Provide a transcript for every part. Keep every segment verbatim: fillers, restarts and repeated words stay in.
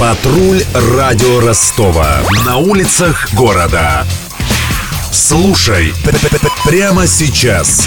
Патруль радио Ростова. На улицах города. Слушай прямо сейчас.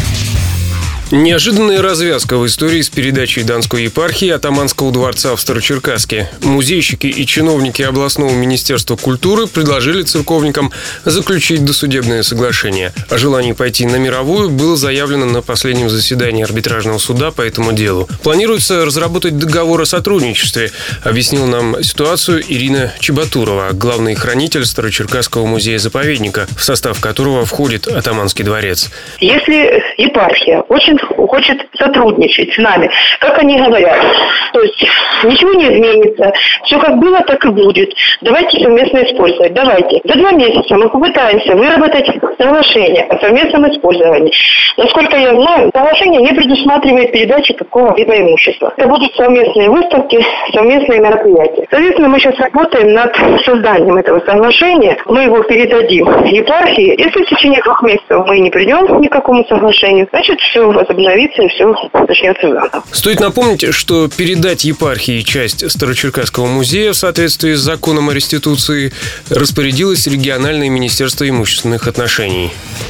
Неожиданная развязка в истории с передачей Донской епархии Атаманского дворца в Старочеркасске. Музейщики и чиновники областного министерства культуры предложили церковникам заключить досудебное соглашение. О желании пойти на мировую было заявлено на последнем заседании арбитражного суда по этому делу. Планируется разработать договор о сотрудничестве, объяснила нам ситуацию Ирина Чебатурова, главный хранитель Старочеркасского музея-заповедника, в состав которого входит Атаманский дворец. Если епархия очень хочет сотрудничать с нами, как они говорят, то есть ничего не изменится, все как было, так и будет. Давайте совместно использовать. Давайте. За два месяца мы попытаемся выработать соглашение о совместном использовании. Насколько я знаю, соглашение не предусматривает передачи какого-либо имущества. Это будут совместные выставки, совместные мероприятия. Соответственно, мы сейчас работаем над созданием этого соглашения. Мы его передадим епархии. Если в течение двух месяцев мы не придем к никакому соглашению, значит, все возобновится и все начнется заново. Стоит напомнить, что передать епархии часть Старочеркасского музея в соответствии с законом о реституции распорядилось региональное министерство имущественных отношений.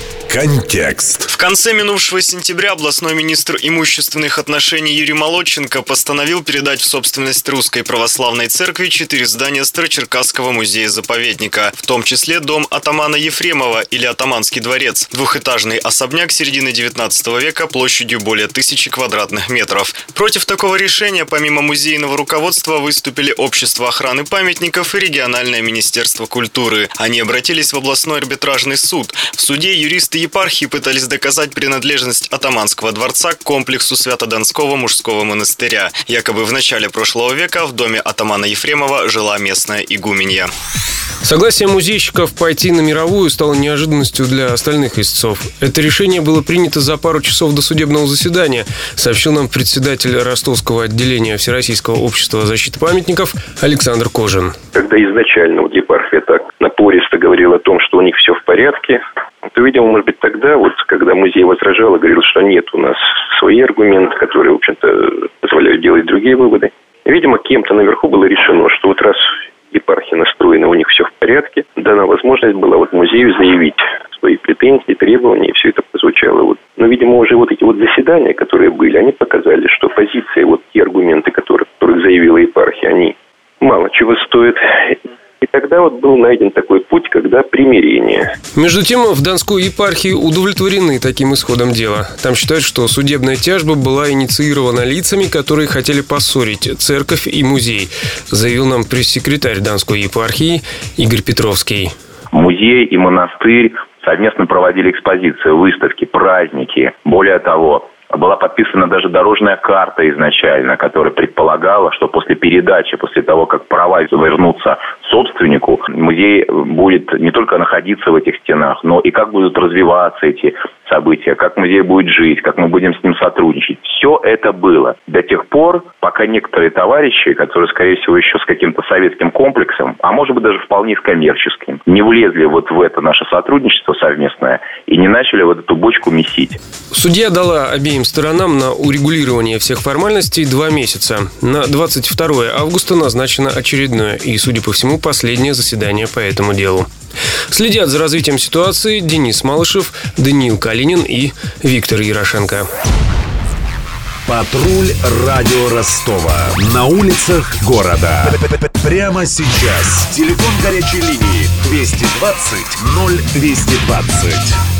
Контекст. В конце минувшего сентября областной министр имущественных отношений Юрий Молодченко постановил передать в собственность Русской Православной Церкви четыре здания Старочеркасского музея-заповедника, в том числе дом атамана Ефремова или Атаманский дворец, двухэтажный особняк середины девятнадцатого века площадью более тысячи квадратных метров. Против такого решения помимо музейного руководства выступили Общество охраны памятников и региональное министерство культуры. Они обратились в областной арбитражный суд. В суде юристы епархии пытались доказать принадлежность Атаманского дворца к комплексу Свято-Донского мужского монастыря. Якобы в начале прошлого века в доме атамана Ефремова жила местная игуменья. Согласие музейщиков пойти на мировую стало неожиданностью для остальных истцов. Это решение было принято за пару часов до судебного заседания, сообщил нам председатель ростовского отделения Всероссийского общества защиты памятников Александр Кожин. Когда изначально вот епархия так напористо говорила о том, что у них все в порядке, то, видимо, может быть, тогда, вот, когда музей возражал и говорил, что нет, у нас свои аргументы, которые, в общем-то, позволяют делать другие выводы. Видимо, кем-то наверху было решено, что вот раз епархия настроена, у них все в порядке, дана возможность была вот музею заявить свои претензии, требования, и все это прозвучало. Вот. Но, видимо, уже вот эти вот заседания, которые были, они показали, что позиции, вот те аргументы, которые, которые заявила епархия, они мало чего стоят. И тогда вот был найден такой путь, когда примирение. Между тем, в Донской епархии удовлетворены таким исходом дела. Там считают, что судебная тяжба была инициирована лицами, которые хотели поссорить церковь и музей, заявил нам пресс-секретарь Донской епархии Игорь Петровский. Музей и монастырь совместно проводили экспозиции, выставки, праздники. Более того, была подписана даже дорожная карта изначально, которая предполагала, что после передачи, после того, как права вернутся собственнику, музей будет не только находиться в этих стенах, но и как будут развиваться эти события, как музей будет жить, как мы будем с ним сотрудничать. Все это было до тех пор, пока некоторые товарищи, которые, скорее всего, еще с каким-то советским комплексом, а может быть даже вполне с коммерческим, не влезли вот в это наше сотрудничество совместное и не начали вот эту бочку месить. Судья дала обеим сторонам на урегулирование всех формальностей два месяца. На двадцать второе августа назначено очередное и, судя по всему, последнее заседание по этому делу. Следят за развитием ситуации Денис Малышев, Даниил Калинин и Виктор Ярошенко. Патруль радио Ростова. На улицах города. Прямо сейчас. Телефон горячей линии двести двадцать ноль двести двадцать.